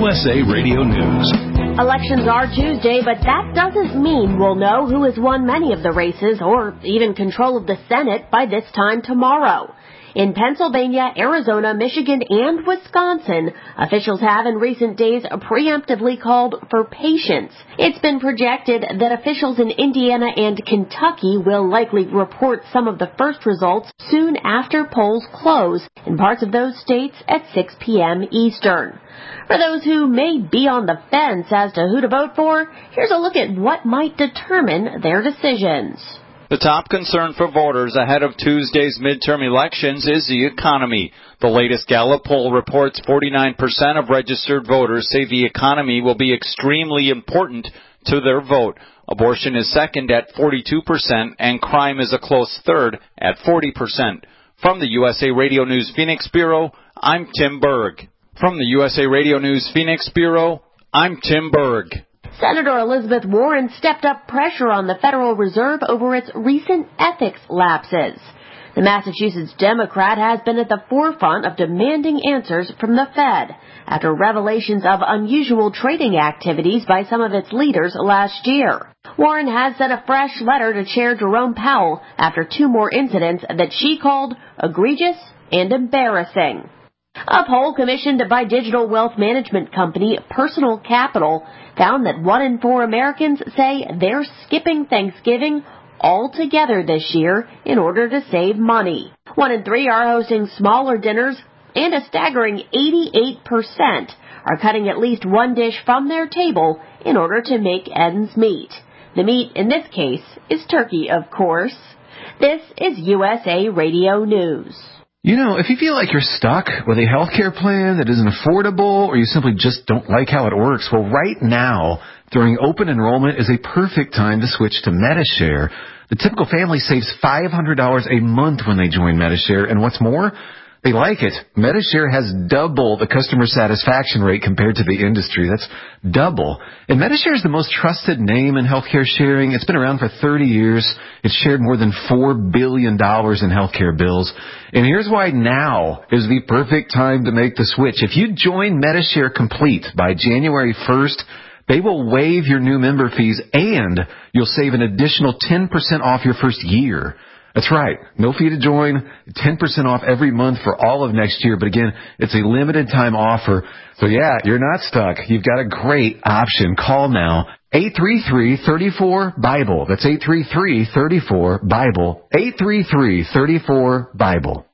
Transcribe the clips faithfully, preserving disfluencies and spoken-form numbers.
U S A Radio News. Elections are Tuesday, but that doesn't mean we'll know who has won many of the races or even control of the Senate by this time tomorrow. In Pennsylvania, Arizona, Michigan, and Wisconsin, officials have in recent days preemptively called for patience. It's been projected that officials in Indiana and Kentucky will likely report some of the first results soon after polls close in parts of those states at six p.m. Eastern. For those who may be on the fence as to who to vote for, here's a look at what might determine their decisions. The top concern for voters ahead of Tuesday's midterm elections is the economy. The latest Gallup poll reports forty-nine percent of registered voters say the economy will be extremely important to their vote. Abortion is second at forty-two percent, and crime is a close third at forty percent. From the U S A Radio News Phoenix Bureau, I'm Tim Berg. From the U S A Radio News Phoenix Bureau, I'm Tim Berg. Senator Elizabeth Warren stepped up pressure on the Federal Reserve over its recent ethics lapses. The Massachusetts Democrat has been at the forefront of demanding answers from the Fed after revelations of unusual trading activities by some of its leaders last year. Warren has sent a fresh letter to Chair Jerome Powell after two more incidents that she called egregious and embarrassing. A poll commissioned by digital wealth management company Personal Capital found that one in four Americans say they're skipping Thanksgiving altogether this year in order to save money. One in three are hosting smaller dinners, and a staggering eighty-eight percent are cutting at least one dish from their table in order to make ends meet. The meat in this case is turkey, of course. This is U S A Radio News. You know, if you feel like you're stuck with a health care plan that isn't affordable or you simply just don't like how it works, well, right now, during open enrollment is a perfect time to switch to Medi-Share. The typical family saves five hundred dollars a month when they join Medi-Share, and what's more, they like it. Medi-Share has double the customer satisfaction rate compared to the industry. That's double. And Medi-Share is the most trusted name in healthcare sharing. It's been around for thirty years. It's shared more than four billion dollars in healthcare bills. And here's why now is the perfect time to make the switch. If you join Medi-Share Complete by January first, they will waive your new member fees and you'll save an additional ten percent off your first year. That's right. No fee to join, ten percent off every month for all of next year. But again, it's a limited time offer. So yeah, you're not stuck. You've got a great option. Call now. eight three three, three four, BIBLE. That's eight three three, three four, BIBLE. eight three three, three four, BIBLE.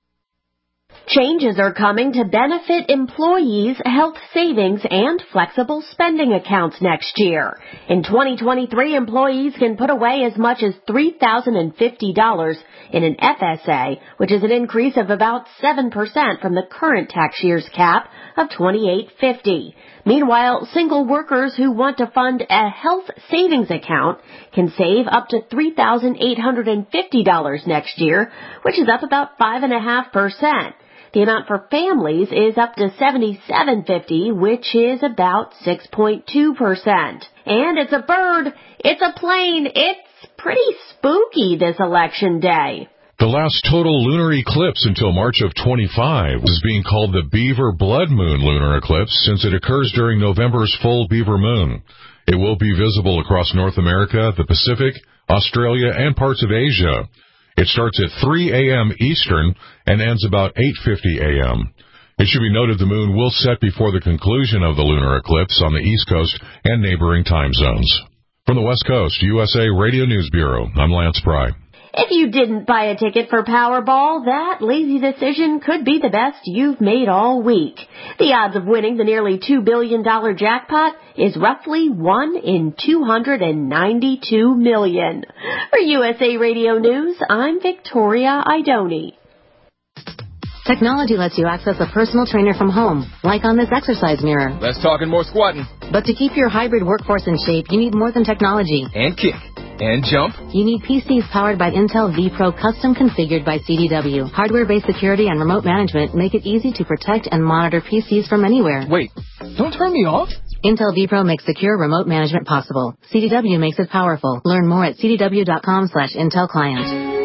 Changes are coming to benefit employees' health savings and flexible spending accounts next year. In twenty twenty-three, employees can put away as much as three thousand fifty dollars in an F S A, which is an increase of about seven percent from the current tax year's cap of twenty-eight fifty. Meanwhile, single workers who want to fund a health savings account can save up to three thousand eight hundred fifty dollars next year, which is up about five point five percent. The amount for families is up to seventy-seven fifty, which is about six point two percent. And it's a bird, it's a plane, it's pretty spooky this election day. The last total lunar eclipse until March of twenty-five is being called the Beaver Blood Moon lunar eclipse since it occurs during November's full Beaver Moon. It will be visible across North America, the Pacific, Australia, and parts of Asia. It starts at three a.m. Eastern and ends about eight fifty a.m. It should be noted the moon will set before the conclusion of the lunar eclipse on the East Coast and neighboring time zones. From the West Coast, U S A Radio News Bureau, I'm Lance Pry. If you didn't buy a ticket for Powerball, that lazy decision could be the best you've made all week. The odds of winning the nearly two billion dollars jackpot is roughly one in two hundred ninety-two million. For U S A Radio News, I'm Victoria Idoni. Technology lets you access a personal trainer from home, like on this exercise mirror. Less talking, more squatting. But to keep your hybrid workforce in shape, you need more than technology. And kick. And jump. You need P Cs powered by Intel vPro, custom configured by C D W. Hardware-based security and remote management make it easy to protect and monitor P Cs from anywhere. Wait, don't turn me off. Intel vPro makes secure remote management possible. C D W makes it powerful. Learn more at c d w dot com slash Intel Client.